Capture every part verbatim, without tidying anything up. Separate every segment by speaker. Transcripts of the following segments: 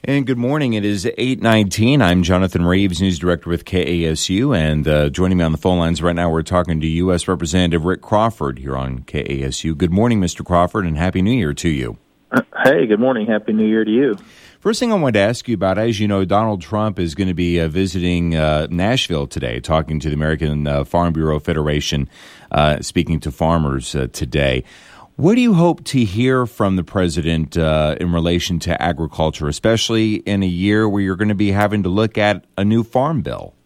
Speaker 1: And good morning. It is eight nineteen. I'm Jonathan Reeves, News Director with K A S U, and uh, joining me on the phone lines right now, we're talking to U S Representative Rick Crawford here on K A S U. Good morning, Mister Crawford, and Happy New Year to you.
Speaker 2: Uh, hey, good morning. Happy New Year to you.
Speaker 1: First thing I wanted to ask you about, as you know, Donald Trump is going to be uh, visiting uh, Nashville today, talking to the American uh, Farm Bureau Federation, uh, speaking to farmers uh, today. What do you hope to hear from the president uh, in relation to agriculture, especially in a year where you're going to be having to look at a new farm bill?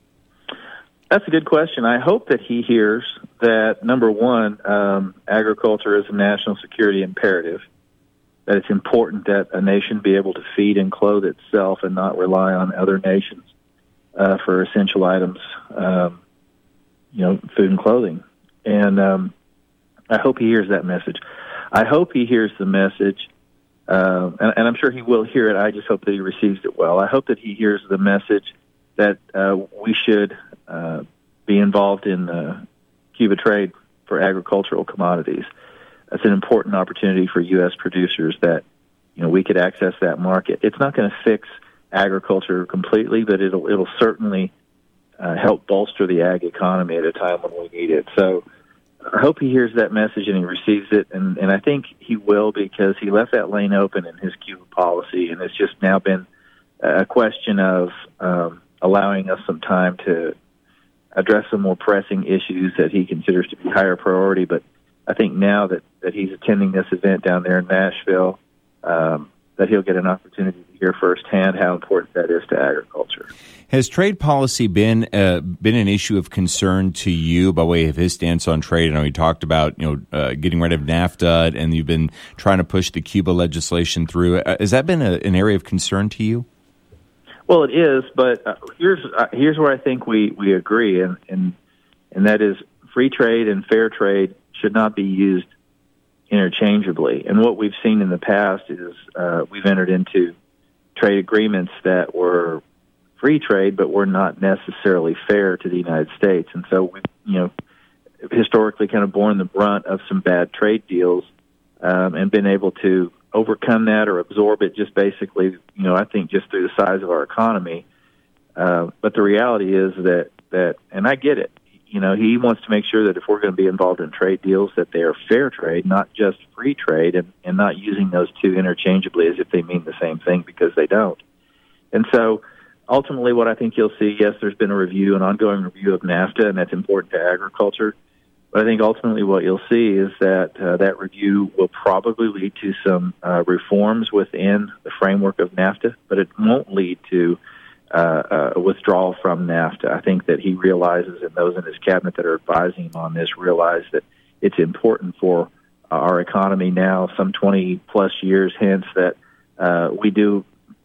Speaker 2: That's a good question. I hope that he hears that, number one, um, agriculture is a national security imperative, that it's important that a nation be able to feed and clothe itself and not rely on other nations uh, for essential items, um, you know, food and clothing. And um I hope he hears that message. I hope he hears the message, uh, and, and I'm sure he will hear it. I just hope that he receives it well. I hope that he hears the message that uh, we should uh, be involved in uh, Cuba trade for agricultural commodities. That's an important opportunity for U S producers that, you know, we could access that market. It's not going to fix agriculture completely, but it'll it'll certainly uh, help bolster the ag economy at a time when we need it. So I hope he hears that message and he receives it, and, and I think he will, because he left that lane open in his Cuba policy, and it's just now been a question of um, allowing us some time to address some more pressing issues that he considers to be higher priority. But I think now that, that he's attending this event down there in Nashville, um, that he'll get an opportunity to hear firsthand how important that is to agriculture.
Speaker 1: Has trade policy been uh, been an issue of concern to you by way of his stance on trade? I know he talked about you know uh, getting rid of NAFTA, and you've been trying to push the Cuba legislation through. Uh, has that been a, an area of concern to you?
Speaker 2: Well, it is, but uh, here's uh, here's where I think we, we agree, and, and and that is free trade and fair trade should not be used interchangeably. And what we've seen in the past is uh, we've entered into trade agreements that were free trade, but were not necessarily fair to the United States. And so we've, you know, historically kind of borne the brunt of some bad trade deals um, and been able to overcome that or absorb it just basically, you know, I think just through the size of our economy. Uh, but the reality is that, that, and I get it, you know, he wants to make sure that if we're going to be involved in trade deals, that they are fair trade, not just free trade, and, and not using those two interchangeably as if they mean the same thing, because they don't. And so ultimately what I think you'll see, yes, there's been a review, an ongoing review of NAFTA, and that's important to agriculture. But I think ultimately what you'll see is that uh, that review will probably lead to some uh, reforms within the framework of NAFTA, but it won't lead to Uh, uh, withdrawal from NAFTA. I think that he realizes, and those in his cabinet that are advising him on this realize that it's important for our economy now, some twenty plus years hence, that uh, we do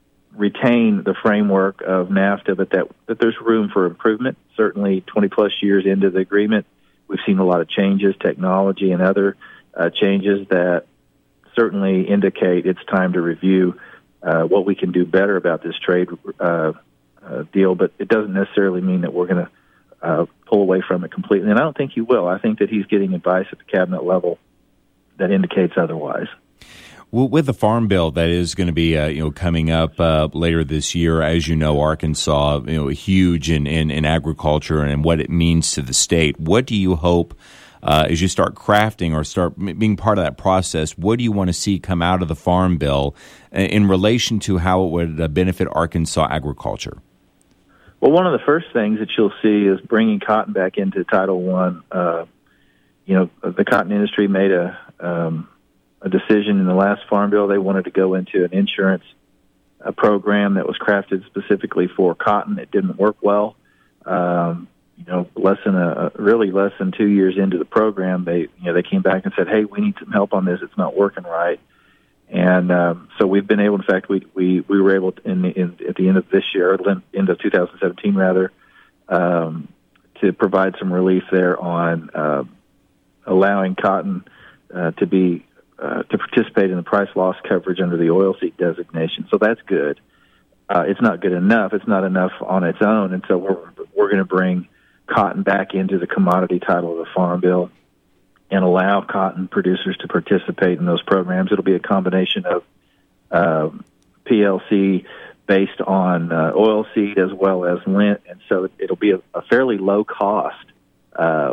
Speaker 2: retain the framework of NAFTA, but that, that there's room for improvement. Certainly twenty plus years into the agreement, we've seen a lot of changes, technology and other uh, changes that certainly indicate it's time to review uh, what we can do better about this trade uh, uh, deal, but it doesn't necessarily mean that we're going to uh, pull away from it completely. And I don't think he will. I think that he's getting advice at the cabinet level that indicates otherwise.
Speaker 1: Well, with the farm bill that is going to be uh, you know coming up uh, later this year, as you know, Arkansas, you know, huge in, in, in agriculture and what it means to the state. What do you hope uh, as you start crafting or start being part of that process? What do you want to see come out of the farm bill in relation to how it would uh, benefit Arkansas agriculture?
Speaker 2: Well, one of the first things that you'll see is bringing cotton back into Title One. Uh, you know, the cotton industry made a um, a decision in the last farm bill. They wanted to go into an insurance a program that was crafted specifically for cotton. It didn't work well. Um, you know, less than a really less than two years into the program, they you know they came back and said, "Hey, we need some help on this. It's not working right." And um, so we've been able. In fact, we we, we were able to, in, in at the end of this year, or end of two thousand seventeen, rather, um, to provide some relief there on uh, allowing cotton uh, to be uh, to participate in the price loss coverage under the oilseed designation. So that's good. Uh, it's not good enough. It's not enough on its own, and so we're we're going to bring cotton back into the commodity title of the Farm Bill and allow cotton producers to participate in those programs. It'll be a combination of uh, P L C based on uh, oilseed as well as lint, and so it'll be a, a fairly low cost uh,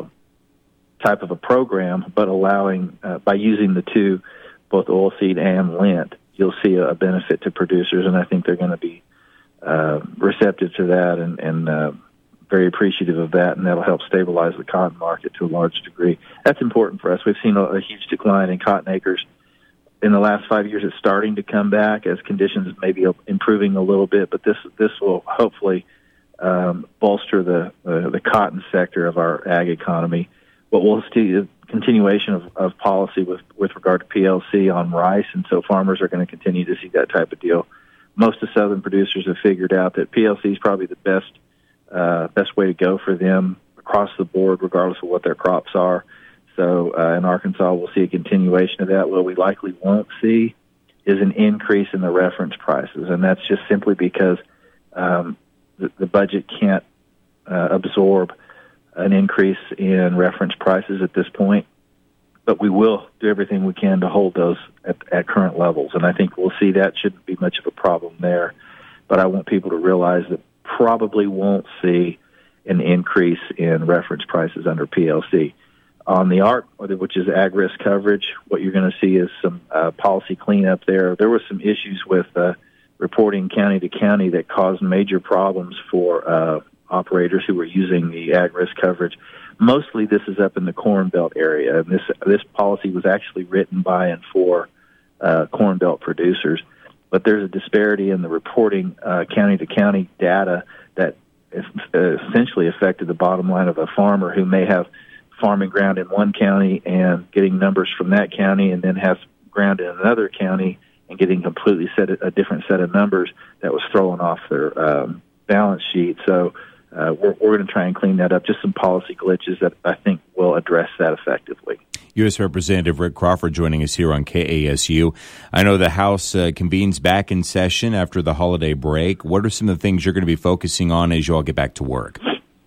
Speaker 2: type of a program, but allowing uh, by using the two, both oilseed and lint, you'll see a benefit to producers, and I think they're going to be uh, receptive to that and, and uh, very appreciative of that, and that'll help stabilize the cotton market to a large degree. That's important for us. We've seen a, a huge decline in cotton acres in the last five years. It's starting to come back as conditions may be improving a little bit, but this this will hopefully um, bolster the uh, the cotton sector of our ag economy. But we'll see a continuation of, of policy with, with regard to P L C on rice, and so farmers are going to continue to see that type of deal. Most of southern producers have figured out that P L C is probably the best uh, best way to go for them across the board, regardless of what their crops are. So uh, in Arkansas, we'll see a continuation of that. What we likely won't see is an increase in the reference prices, and that's just simply because um, the, the budget can't uh, absorb an increase in reference prices at this point. But we will do everything we can to hold those at, at current levels, and I think we'll see that shouldn't be much of a problem there. But I want people to realize that probably won't see an increase in reference prices under P L C. On the A R C, which is ag risk coverage, what you're going to see is some uh, policy cleanup there. There were some issues with uh, reporting county to county that caused major problems for uh, operators who were using the ag risk coverage. Mostly this is up in the Corn Belt area, and this this policy was actually written by and for uh, Corn Belt producers. But there's a disparity in the reporting uh, county to county data that essentially affected the bottom line of a farmer who may have farming ground in one county and getting numbers from that county, and then has ground in another county and getting completely set a different set of numbers that was throwing off their um, balance sheet. So uh, we're, we're going to try and clean that up. Just some policy glitches that I think will address that effectively.
Speaker 1: U S Representative Rick Crawford joining us here on K A S U. I know the House uh, convenes back in session after the holiday break. What are some of the things you're going to be focusing on as you all get back to work?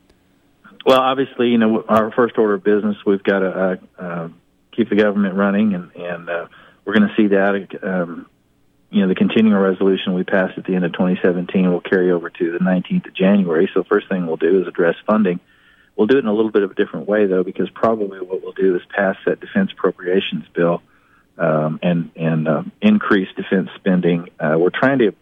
Speaker 2: Well, obviously, you know, our first order of business, we've got to uh, uh, keep the government running, and, and uh, we're going to see that. Um, you know, the continuing resolution we passed at the end of twenty seventeen will carry over to the nineteenth of January. So first thing we'll do is address funding. We'll do it in a little bit of a different way, though, because probably what we'll do is pass that defense appropriations bill um, and, and uh, increase defense spending. Uh, we're trying to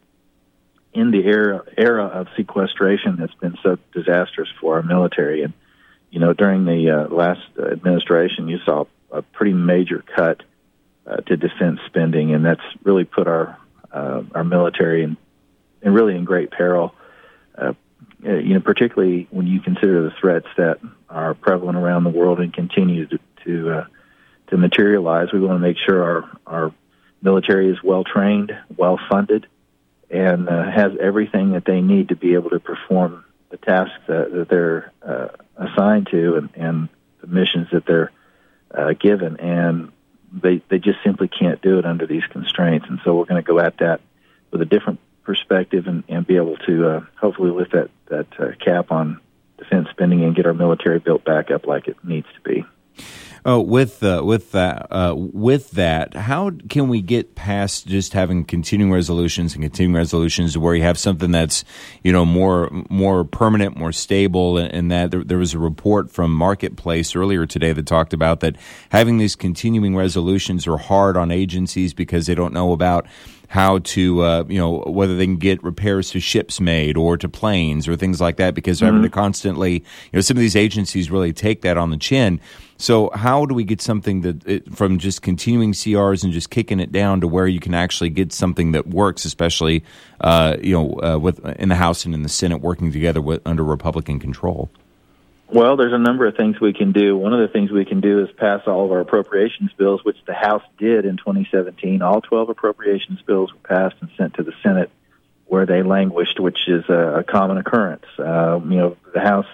Speaker 2: in the era era of sequestration that's been so disastrous for our military. And, you know, during the uh, last administration, you saw a pretty major cut uh, to defense spending, and that's really put our uh, our military in, in really in great peril, uh, you know, particularly when you consider the threats that are prevalent around the world and continue to to, uh, to materialize. We want to make sure our, our military is well-trained, well-funded, and uh, has everything that they need to be able to perform the tasks that, that they're uh, assigned to and, and the missions that they're uh, given. And they they just simply can't do it under these constraints. And so we're going to go at that with a different perspective and, and be able to uh, hopefully lift that, that uh, cap on defense spending and get our military built back up like it needs to be.
Speaker 1: Oh, with uh, with that, uh, with that, how can we get past just having continuing resolutions and continuing resolutions where you have something that's, you know, more more permanent, more stable, and, and that there, there was a report from Marketplace earlier today that talked about that having these continuing resolutions are hard on agencies because they don't know about how to, uh, you know, whether they can get repairs to ships made or to planes or things like that, because they're mm-hmm. having to constantly, you know, some of these agencies really take that on the chin. So how do we get something that it, from just continuing C Rs and just kicking it down to where you can actually get something that works, especially, uh, you know, uh, with in the House and in the Senate working together with, under Republican control?
Speaker 2: Well, there's a number of things we can do. One of the things we can do is pass all of our appropriations bills, which the House did in twenty seventeen. All twelve appropriations bills were passed and sent to the Senate, where they languished, which is a, a common occurrence. Uh, you know, the House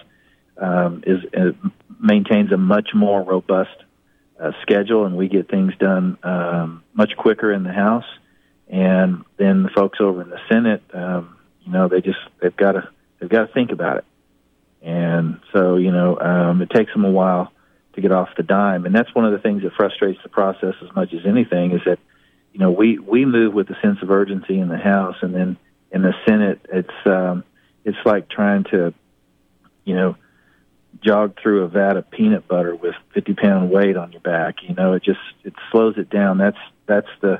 Speaker 2: um, is uh, maintains a much more robust uh, schedule, and we get things done um, much quicker in the House. And then the folks over in the Senate, um, you know, they just they've got to they've got to think about it. And so, you know, um, it takes them a while to get off the dime. And that's one of the things that frustrates the process as much as anything is that you know, we, we move with a sense of urgency in the House, and then in the Senate, it's um, it's like trying to, you know, jog through a vat of peanut butter with fifty pound weight on your back. You know, it just it slows it down. That's that's the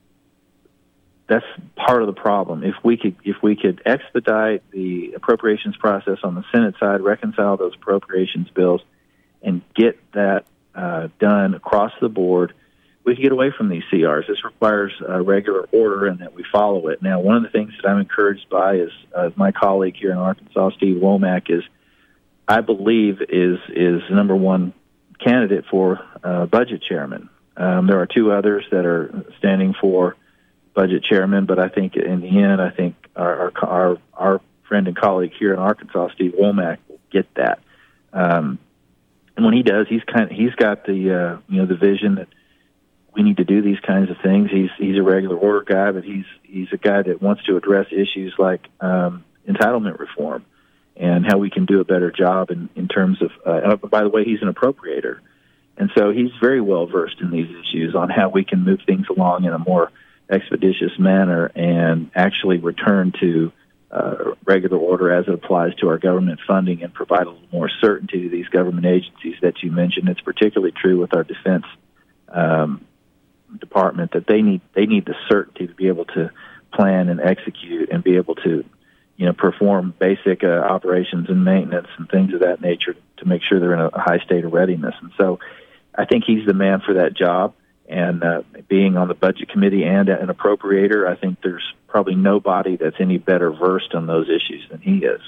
Speaker 2: that's part of the problem. If we could if we could expedite the appropriations process on the Senate side, reconcile those appropriations bills, and get that uh, done across the board, we can get away from these C Rs. This requires a regular order and that we follow it. Now, one of the things that I'm encouraged by is uh, my colleague here in Arkansas, Steve Womack, is I believe is is the number one candidate for uh, budget chairman. Um, there are two others that are standing for budget chairman, but I think in the end, I think our our our, our friend and colleague here in Arkansas, Steve Womack, will get that. Um, and when he does, he's kind of, he's got the uh, you know the vision that we need to do these kinds of things. He's he's a regular order guy, but he's he's a guy that wants to address issues like um, entitlement reform and how we can do a better job in, in terms of, uh, by the way, he's an appropriator. And so he's very well versed in these issues on how we can move things along in a more expeditious manner and actually return to uh, regular order as it applies to our government funding and provide a little more certainty to these government agencies that you mentioned. It's particularly true with our defense um, department that they need they need the certainty to be able to plan and execute and be able to you know, perform basic uh, operations and maintenance and things of that nature to make sure they're in a high state of readiness. And so I think he's the man for that job. And uh, being on the budget committee and an appropriator, I think there's probably nobody that's any better versed on those issues than he is.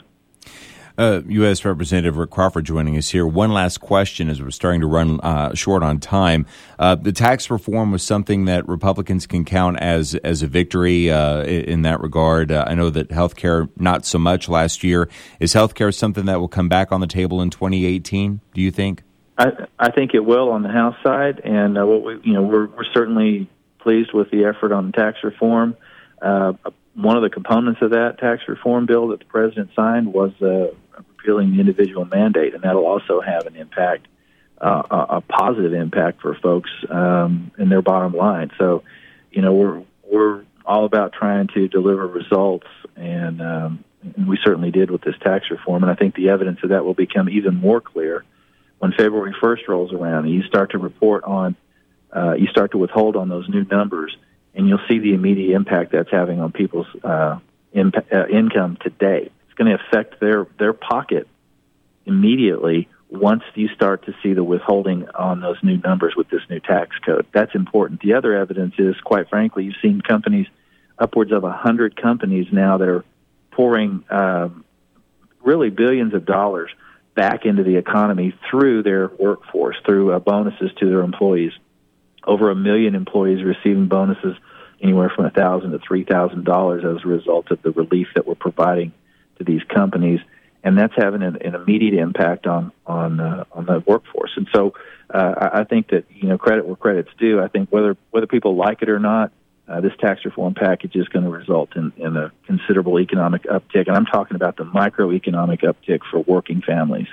Speaker 1: Uh, U S Representative Rick Crawford joining us here. One last question as we're starting to run uh, short on time. Uh, the tax reform was something that Republicans can count as as a victory uh, in that regard. Uh, I know that health care, not so much last year. Is health care something that will come back on the table in twenty eighteen, do you think?
Speaker 2: I, I think it will on the House side, and uh, what we, you know, we're, we're certainly pleased with the effort on tax reform. Uh, one of the components of that tax reform bill that the president signed was uh, repealing the individual mandate, and that'll also have an impact, uh, a, a positive impact for folks um, in their bottom line. So, you know, we're we're all about trying to deliver results, and, um, and we certainly did with this tax reform. And I think the evidence of that will become even more clear when February first rolls around, and you start to report on, uh, you start to withhold on those new numbers, and you'll see the immediate impact that's having on people's uh, imp- uh, income today. It's going to affect their, their pocket immediately once you start to see the withholding on those new numbers with this new tax code. That's important. The other evidence is, quite frankly, you've seen companies, upwards of one hundred companies now that are pouring um, really billions of dollars back into the economy through their workforce, through uh, bonuses to their employees. Over a million employees receiving bonuses anywhere from one thousand dollars to three thousand dollars as a result of the relief that we're providing to these companies, and that's having an, an immediate impact on on uh, on the workforce. And so, uh, I, I think that you know credit where credit's due. I think whether whether people like it or not, uh, this tax reform package is going to result in, in a considerable economic uptick, and I'm talking about the microeconomic uptick for working families.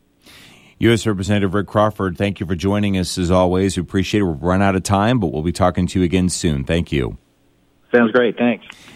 Speaker 1: U S Representative Rick Crawford, thank you for joining us as always. We appreciate it. We've run out of time, but we'll be talking to you again soon. Thank you.
Speaker 2: Sounds great. Thanks.